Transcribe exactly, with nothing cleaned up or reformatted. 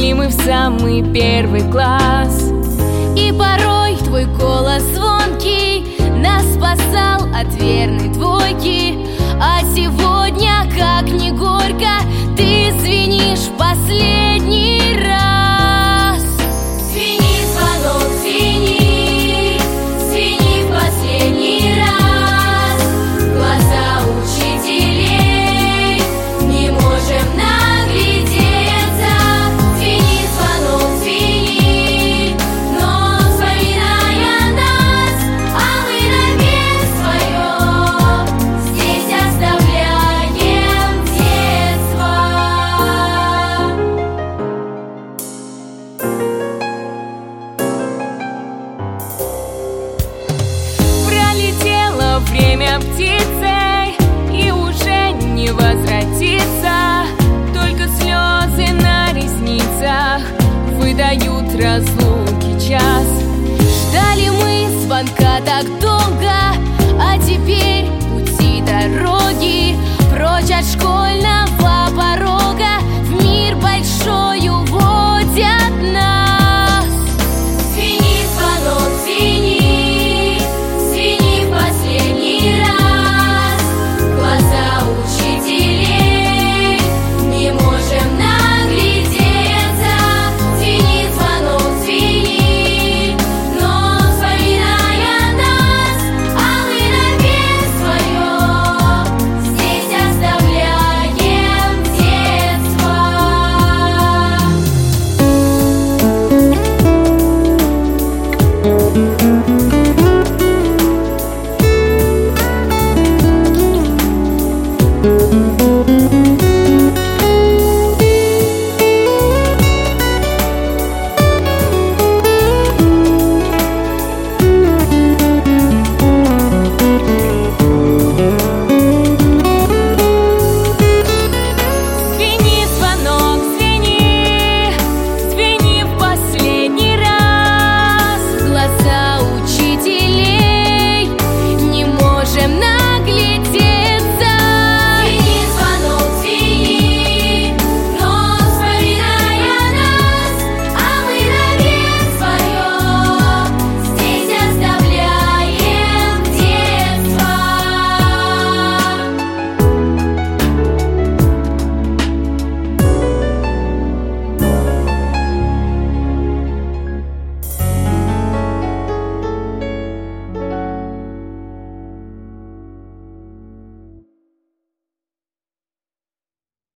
Шли мы в самый первый класс, и порой твой голос звонкий нас спасал от верной двойки. А сегодня, как ни горько, ты звенишь в последний раз. Звени, звонок, звени, звени в последний раз. Глаза учителей не можем наглядеться. Звени, звонок, звени, но вспоминая нас, а мы навек своем здесь оставляем детство. Пролетело время птицей, и уже не возвратится. Только слезы на ресницах выдают разлуки час. Ждали мы звонка так долго, а теперь пути дороги прочь от школьного порога в мир большой уводят нас.